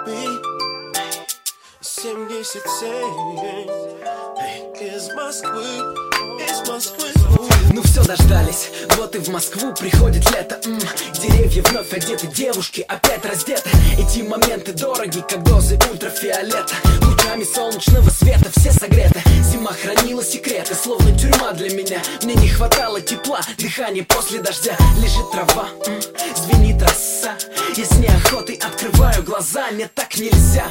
beat. 77 из Москвы, из Москвы. Ну все, дождались, вот и в Москву приходит лето. Деревья вновь одеты, девушки опять раздеты. Эти моменты дороги, как дозы ультрафиолета. Лучами солнечного света все согреты. Зима хранила секреты, словно тюрьма для меня. Мне не хватало тепла, дыхания после дождя. Лежит трава, звенит роса. Я с неохотой открываю глаза, нет, так нельзя.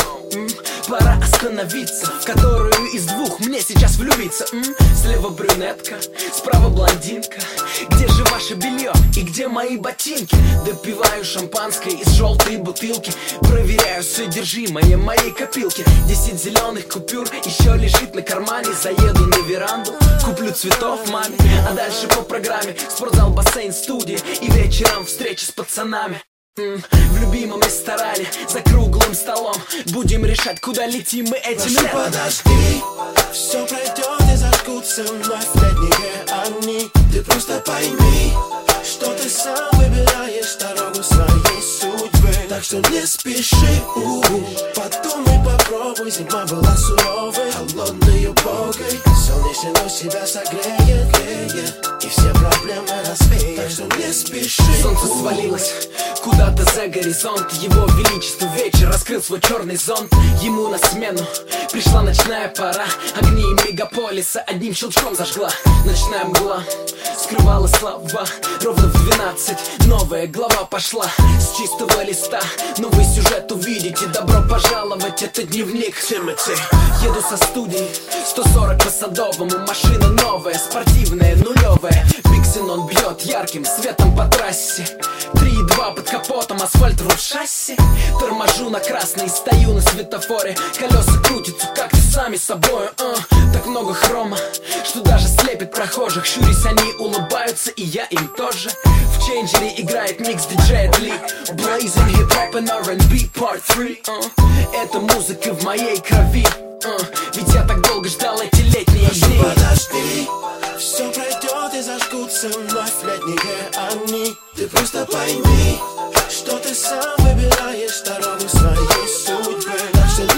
Пора остановиться, в которую из двух мне сейчас влюбиться. Слева брюнетка, справа блондинка. Где же ваше белье и где мои ботинки? Допиваю шампанское из желтой бутылки. Проверяю содержимое моей копилки. 10 зеленых купюр еще лежит на кармане. Заеду на веранду, куплю цветов маме. А дальше по программе спортзал, бассейн, студия. И вечером встречи с пацанами. В любимом ресторане, за круглым столом. Будем решать, куда летим мы этим летом. Подожди, все пройдет и зажгутся вновь летние огни. Ты просто пойми, что ты сам выбираешь дорогу своей судьбы. Так что не спеши, подумай, попробуй. Зима была суровой, холодной, убогой. Солнечный луч себя согреет, греет, и все проблемы развеет. Так что не спеши. Солнце свалилось куда-то за горизонт. Его величество вечер раскрыл свой черный зонт. Ему на смену пришла ночная пора. Огни мегаполиса одним щелчком зажгла. Ночная мгла скрывала слова. Ровно в 12 новая глава пошла. С чистого листа новый сюжет увидите. Добро пожаловать, это дневник Тимати. Еду со студии 140 по Садовому. Машина новая, спортивная, нулевая. Биксенон бьет ярким светом по трассе. 3,2 под капотом, асфальт руль шасси. Торможу на красный, стою на светофоре. Колеса крутятся как-то сами собой. Так много хрома, что даже слепит прохожих. Щурясь, они улыбаются, и я им тоже. В чейнджере играет микс диджея Ли. Blazing hip-hop and R&B part 3. Это музыка в моей крови. Ведь я так долго ждал эти летние дни. Подожди, все пройдет и зажгутся вновь летние огни. Ты просто пойми, что ты сам выбираешь дорогу